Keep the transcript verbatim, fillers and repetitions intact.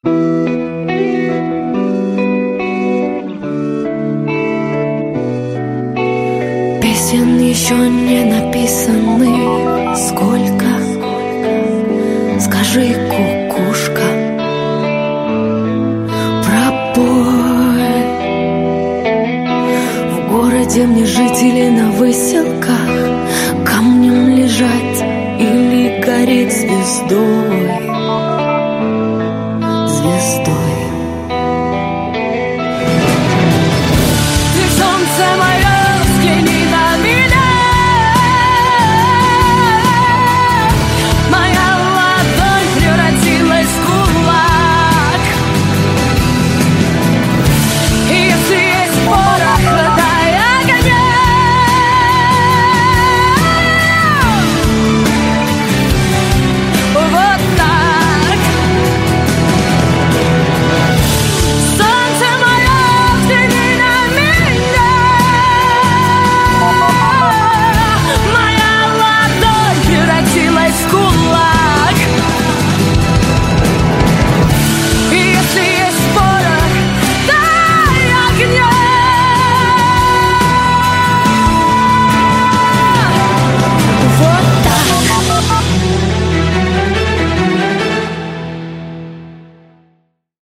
Песен еще не написаны сколько, скажи, кукушка, пропой. В городе мне жить или на выселках, камнем лежать или гореть звездой.